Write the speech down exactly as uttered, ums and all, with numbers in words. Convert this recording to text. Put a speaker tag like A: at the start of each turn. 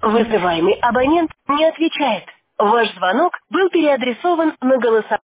A: Вызываемый абонент не отвечает. Ваш звонок был переадресован на голосование.